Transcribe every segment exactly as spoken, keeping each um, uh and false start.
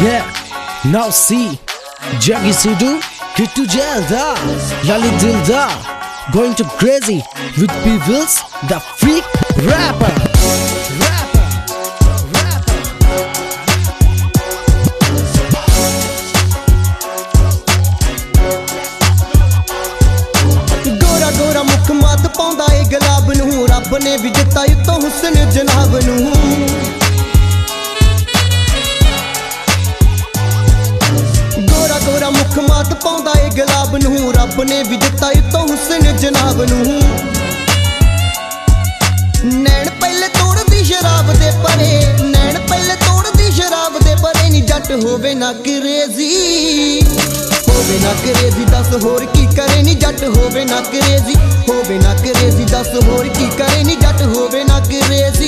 Yeah, now see Jaggi Sidhu, Kittu Jalda, Lalit Dildar, going to crazy with P-Wills, the freak rapper. Rapper, rapper. Gora Gora मुख मत पाउंदा ए गुलाब नूं, रब ने भी दिता उत्तों हुस्न जनाब नूं। गोरा मुख मात पाउंदा ए गुलाब नूं, रब ने भी दिता उत्तों हुस्न जनाब नूं। नैन पहले तोड़दी शराब दे परे, नैन पहले तोड़दी शराब दे परे, नी जट होवे ना क्रेजी, होवे ना क्रेजी, दस होर की करे नी जट होवे ना क्रेजी, होवे ना क्रेजी, दस होर की करे नी जट होवे ना क्रेजी।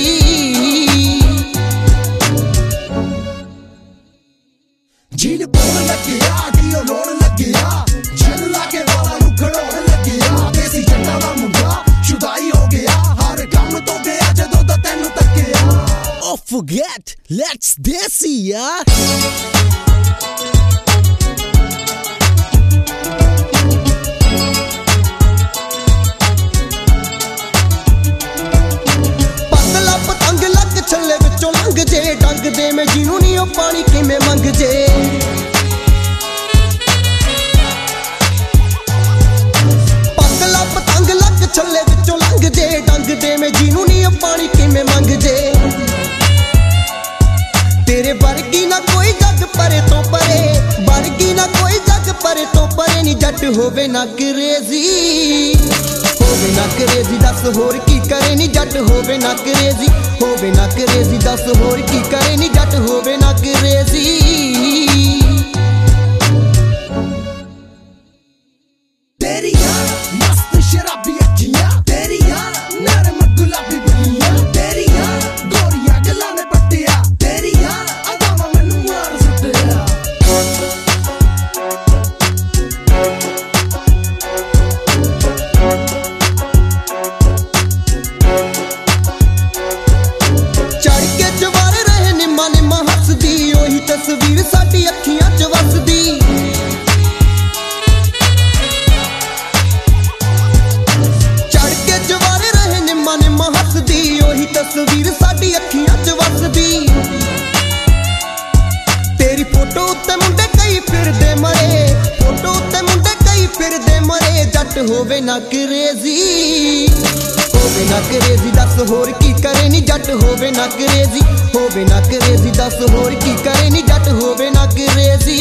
जीन बोल लगिया गियो लोड़ लगिया, जल लाके वाला रुखड़ोड़ लगिया, देसी जट्टा दा मुंडा शुदाई हो गया, हर काम तो गया जदों दा तैनू तक्किया। Oh forget, let's desi yaar. पतला पतंग लग छल्ले विचों लंघ जे, डंग दे मैं जीनू नी ओ पानी किवें मंग जे। पतला पतंग लग छल्ले विचों लंघ जे, डंग दे मैं जीनू नी ओ पानी किवें मंग जे। तेरे वर्गी ना कोई जग परे तो परे, वर्गी ना कोई जग परे तो परे, नी जट होवे ना क्रेजी, होवे ना क्रेजी, दस होर की करे नी जट होवे ना क्रेजी, होवे ना क्रेजी, दस होर की करे नी जट होवे ना क्रेजी। तेरिया मस्त शराबी अखियां, तेरिया नरम गुलाबी बनिया, तेरिया गोरिया गला ने पट्टिया, तेरिया अदावा मैनू मार सुटिया। चढ़ के जवार रहे निम्मा निम्मा हसदी, ओही तस्वीर साडी अखियां च वसदी। चढ़ के जवार रहे निम्मा निम्मा हसदी, ओही तस्वीर साडी अखियां च वसदी। तेरी फोटो उत्ते मुंडे कई फिरदे मरे, फोटो उत्ते मुंडे कई फिरदे मरे, जट होवे ना क्रेजी, होवे ना क्रेजी, दस होर की करे नी जट होवे ना क्रेजी, होवे ना क्रेजी, दस होर की करे नी जट होवे ना क्रेजी।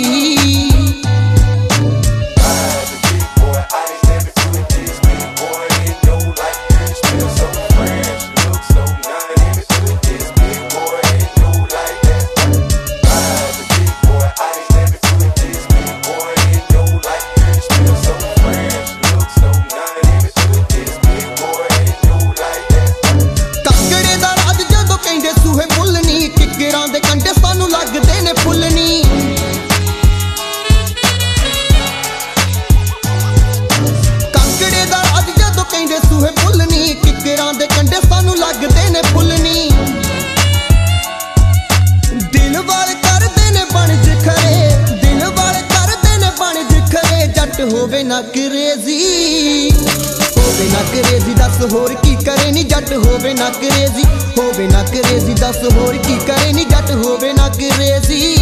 सूहे फुलनी किकरां दे कंढे सानू लगदे ने फुलनी। कांगड़े दा राज जदों कहंदे सूहे फुलनी, किकरां दे कंढे सानू लगदे ने फुलनी। दिल वाले करदे ने बनज खरे, दिल वाले करदे ने बनज खरे, जट होवे ना क्रेजी, होवे ना क्रेजी, दस होर की करे नी जट होवे ना क्रेजी, होवे ना क्रेजी, दस होर की करे नी जट होवे ना क्रेजी।